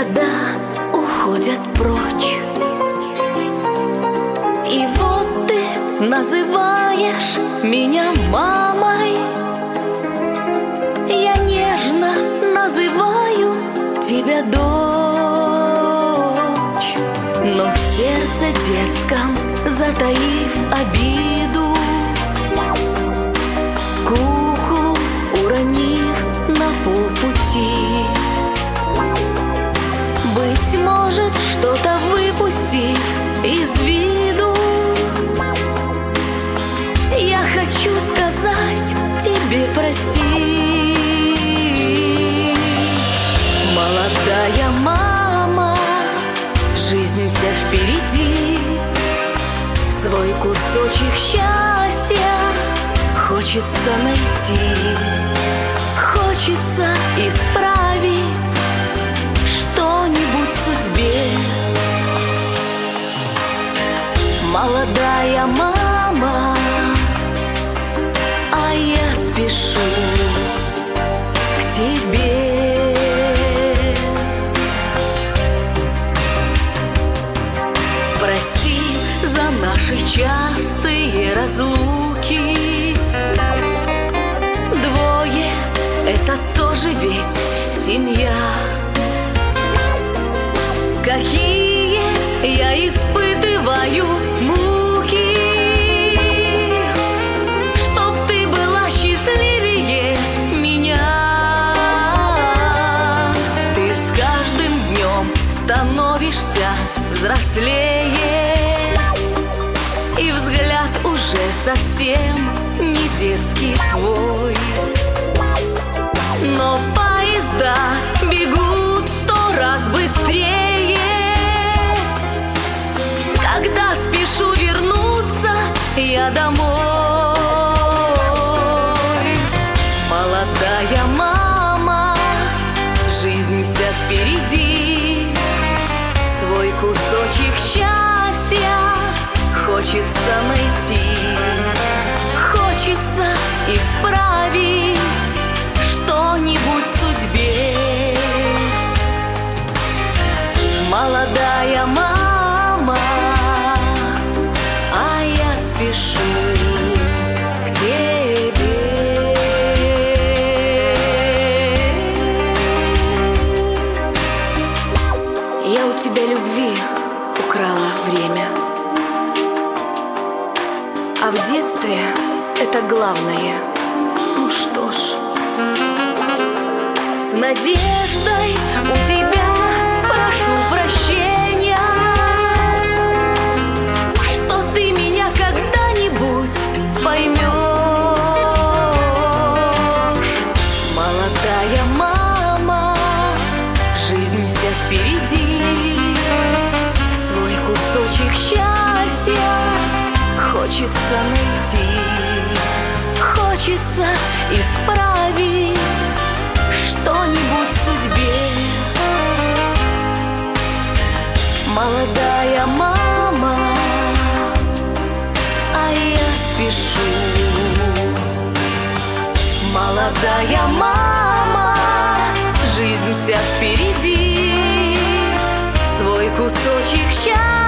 года уходят прочь. И вот ты называешь меня мамой. Я нежно называю тебя дочь. Но в сердце детском, затаив обиду, куклу уронив на полпути, быть может, что-то выпустив из виду, я хочу сказать тебе прости. Молодая мама, жизнь вся впереди, свой кусочек счастья хочется найти, хочется исправить что-нибудь в судьбе. Молодая мама, а я спешу к тебе. Прости за наши частые разлуки. Двое — это тоже ведь семья. Какие я испытываю муки, чтоб ты была счастливее меня. Ты с каждым днем становишься взрослее, и взгляд уже совсем не детский твой. Но поезда бегут в 100 раз быстрее, когда спешу вернуться я домой. Молодая мама, жизнь вся впереди, свой кусочек счастья хочется найти, хочется исправить что-нибудь в судьбе. Молодая мама, а я спешу к тебе. Я у тебя любви украла время, а в детстве это главное. Ну что ж, с надеждой у тебя прошу прощения, что ты меня когда-нибудь поймешь. Молодая мама, жизнь вся впереди, свой кусочек счастья хочется найти, хочется исправить что-нибудь в судьбе. Молодая мама, а я спешу. Молодая мама, жизнь вся впереди, свой кусочек счастья